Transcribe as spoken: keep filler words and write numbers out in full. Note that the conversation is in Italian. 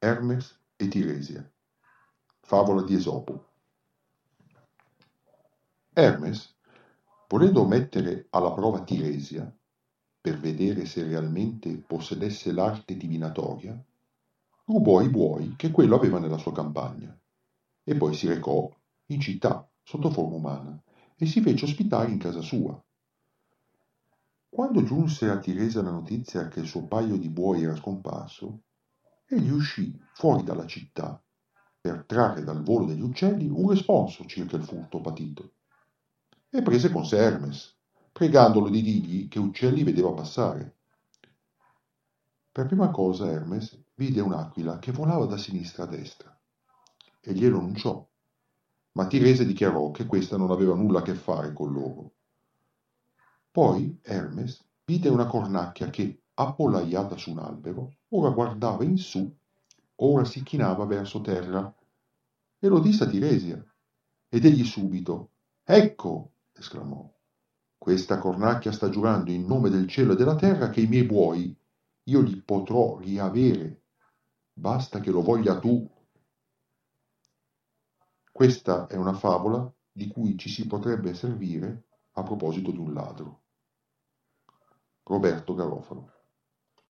Hermes e Tiresia. Favola di Esopo. Hermes, volendo mettere alla prova Tiresia, per vedere se realmente possedesse l'arte divinatoria, rubò i buoi che quello aveva nella sua campagna, e poi si recò in città sotto forma umana e si fece ospitare in casa sua. Quando giunse a Tiresia la notizia che il suo paio di buoi era scomparso, egli uscì fuori dalla città per trarre dal volo degli uccelli un responso circa il furto patito, e prese con sé Hermes, pregandolo di dirgli che uccelli vedeva passare. Per prima cosa Hermes vide un'aquila che volava da sinistra a destra e glielo annunciò, ma Tirese dichiarò che questa non aveva nulla a che fare con loro. Poi Hermes vide una cornacchia che, appollaiata su un albero, ora guardava in su, ora si chinava verso terra, e lo disse a Tiresia. Ed egli subito, ecco, esclamò, questa cornacchia sta giurando in nome del cielo e della terra che i miei buoi io li potrò riavere, basta che lo voglia tu. Questa è una favola di cui ci si potrebbe servire a proposito di un ladro. Roberto Garofalo.